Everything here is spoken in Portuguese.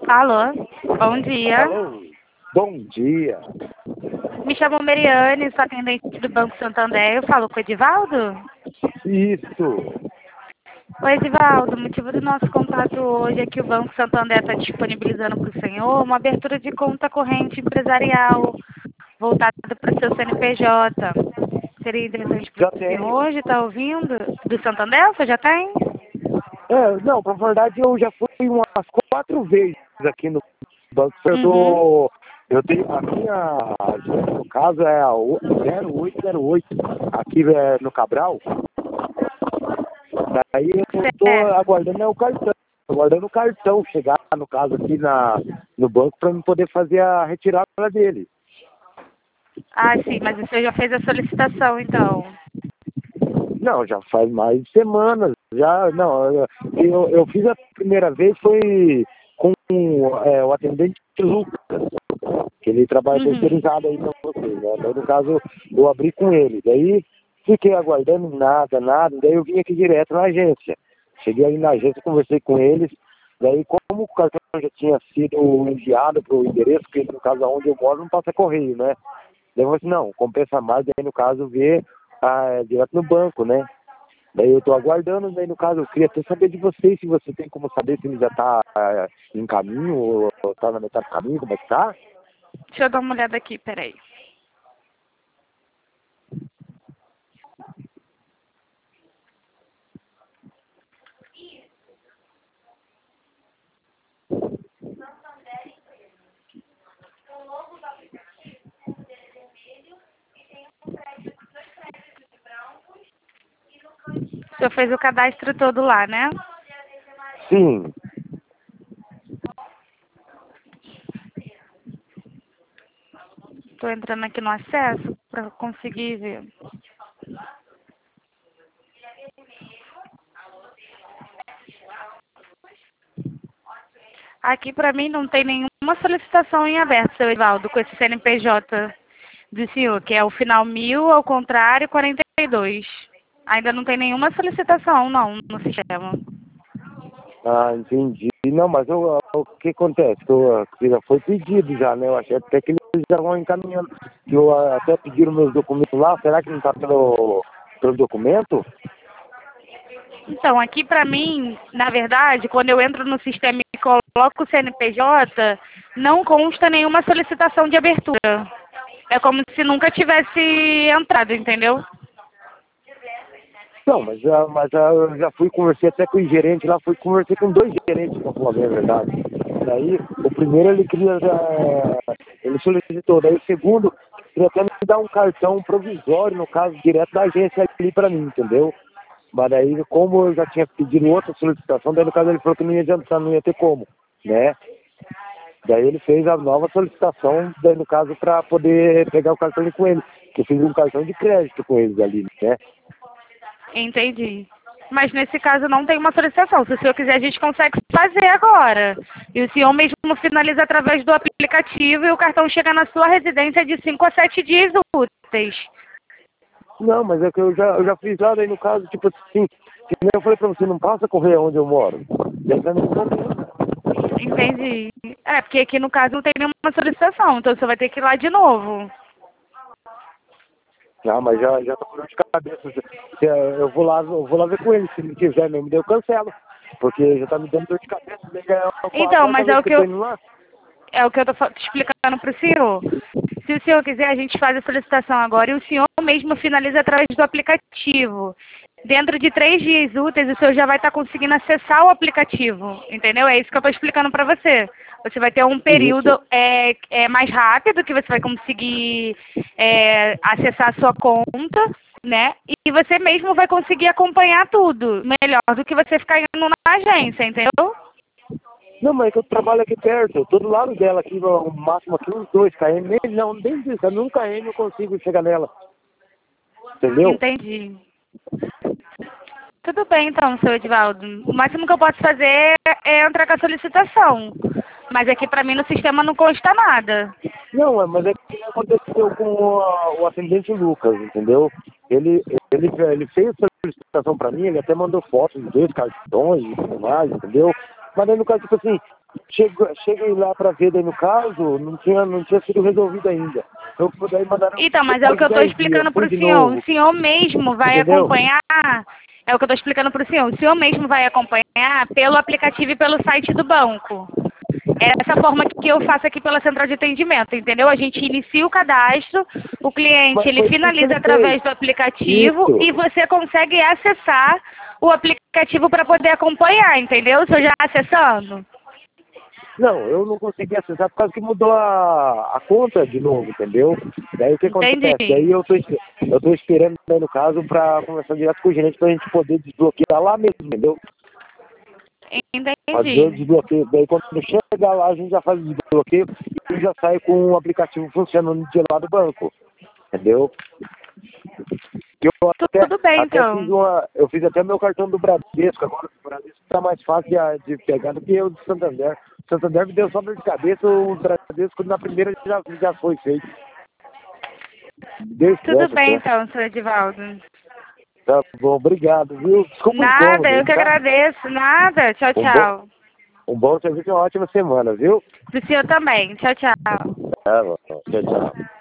Alô, bom dia. Alô, bom dia. Me chamo Mariane, sou atendente do Banco Santander. Eu falo com o Edivaldo? Isso. Oi, Edivaldo, o motivo do nosso contato hoje é que o Banco Santander está disponibilizando para o senhor uma abertura de conta corrente empresarial voltada para o seu CNPJ. Seria interessante para Já o senhor tenho. hoje, está ouvindo? Do Santander, você já tem? Não, pra verdade eu já fui umas 4 vezes aqui no banco. Uhum. Eu tenho a minha agência, no caso, é a 0808, aqui no Cabral. Daí eu tô Certo. aguardando o cartão. Aguardando o cartão chegar, no caso, aqui no banco, para eu poder fazer a retirada dele. Ah, sim, mas o senhor já fez a solicitação, então. Não, já faz mais de semanas. Já, não, eu fiz a primeira vez foi com o atendente Lucas, que ele trabalha Uhum. terceirizado aí para vocês, né? Daí, no caso, eu abri com ele. Daí fiquei aguardando nada, nada. Daí eu vim aqui direto na agência. Cheguei aí na agência, conversei com eles. Daí, como o cartão já tinha sido enviado para o endereço, que no caso onde eu moro não passa correio, né? Daí eu falei assim, não, compensa mais, daí no caso ver direto no banco, né? Daí eu tô aguardando, daí no caso eu queria até saber de vocês, se você tem como saber se ele já tá em caminho ou tá na metade do caminho, como é que tá? Deixa eu dar uma olhada aqui, peraí. O senhor fez o cadastro todo lá, né? Sim. Estou entrando aqui no acesso para conseguir ver. Aqui para mim não tem nenhuma solicitação em aberto, seu Edivaldo, com esse CNPJ do senhor, que é o final 1000, ao contrário, 42. Ainda não tem nenhuma solicitação, não, no sistema. Ah, entendi. Não, mas o que acontece? Que já foi pedido já, né? Eu achei até que eles já vão encaminhando. Que eu até pediram meus documentos lá, será que não tá pelo documento? Então, aqui para mim, na verdade, quando eu entro no sistema e coloco o CNPJ, não consta nenhuma solicitação de abertura. É como se nunca tivesse entrado, entendeu? Não, mas eu já fui, conversei até com o gerente lá, conversei com 2 gerentes, pra falar bem a verdade. Daí, o primeiro ele queria, ele solicitou, daí o segundo, queria até me dar um cartão provisório, no caso, direto da agência ali pra mim, entendeu? Mas daí, como eu já tinha pedido outra solicitação, daí no caso ele falou que não ia adiantar, não ia ter como, né? Daí ele fez a nova solicitação, daí no caso, pra poder pegar o cartão com ele, que eu fiz um cartão de crédito com eles ali, né? Entendi. Mas nesse caso não tem uma solicitação. Se o senhor quiser, a gente consegue fazer agora. E o senhor mesmo finaliza através do aplicativo e o cartão chega na sua residência de 5 a 7 dias úteis. Não, mas é que eu já fiz lá, daí no caso, tipo assim, que nem eu falei pra você, não passa correr onde eu moro. Daí já não compensa. Entendi. É, porque aqui no caso não tem nenhuma solicitação, então você vai ter que ir lá de novo. Ah, mas já tô com dor de cabeça. Eu vou lá ver com ele, se ele quiser mesmo, daí eu cancelo. Porque já tá me dando dor de cabeça, daí já é a Então, quarta mas é vez o que eu que tô eu, indo lá. é o que eu tô explicando para o senhor. Se o senhor quiser, a gente faz a solicitação agora e o senhor mesmo finaliza através do aplicativo. Dentro de 3 dias úteis, o senhor já vai estar conseguindo acessar o aplicativo, entendeu? É isso que eu estou explicando para você. Você vai ter um Isso. período mais rápido, que você vai conseguir acessar a sua conta, né? E você mesmo vai conseguir acompanhar tudo, melhor do que você ficar indo na agência, entendeu? Não, mas é que eu trabalho aqui perto, eu tô do lado dela aqui, no máximo aqui uns 2 km. Não, nem isso, num km eu consigo chegar nela. Entendeu? Entendi. Tudo bem, então, seu Edivaldo. O máximo que eu posso fazer é entrar com a solicitação. Mas aqui pra mim no sistema não consta nada. Não, mas é que aconteceu com o atendente Lucas, entendeu? Ele fez a solicitação para mim, ele até mandou fotos dos 2 cartões e tudo mais, entendeu? Mas aí no caso, tipo assim, Cheguei lá para ver, daí no caso, não tinha sido resolvido ainda. Então, daí mandaram Então, mas é o que eu estou explicando para o senhor. O senhor mesmo vai entendeu? acompanhar. É o que eu estou explicando para o senhor. O senhor mesmo vai acompanhar pelo aplicativo e pelo site do banco. É essa forma que eu faço aqui pela central de atendimento, entendeu? A gente inicia o cadastro, o cliente ele finaliza através do aplicativo e você consegue acessar o aplicativo para poder acompanhar, entendeu? O senhor já acessando? Não, eu não consegui acessar por causa que mudou a conta de novo, entendeu? Daí o que acontece? Entendi. Daí eu tô esperando, daí, no caso, para conversar direto com o gerente pra gente poder desbloquear lá mesmo, entendeu? Fazer o Entendi. desbloqueio. Daí quando chegar lá, a gente já faz o desbloqueio e já sai com o aplicativo funcionando de lá do banco, entendeu? Eu Tudo bem, até então. eu fiz até meu cartão do Bradesco, agora o Bradesco tá mais fácil de pegar do que o do Santander. O Santander me deu só dor de cabeça, o Bradesco na primeira já foi feito. Deu Tudo estresse bem, até. então, senhor Edivaldo. Tá bom, obrigado, viu? Desculpa o Nada, incômodo, eu que tá? agradeço. Nada. Tchau, Um bom, tchau. um bom serviço e uma ótima semana, viu? Pro senhor também. Tchau, tchau. Tá bom, tchau, tchau.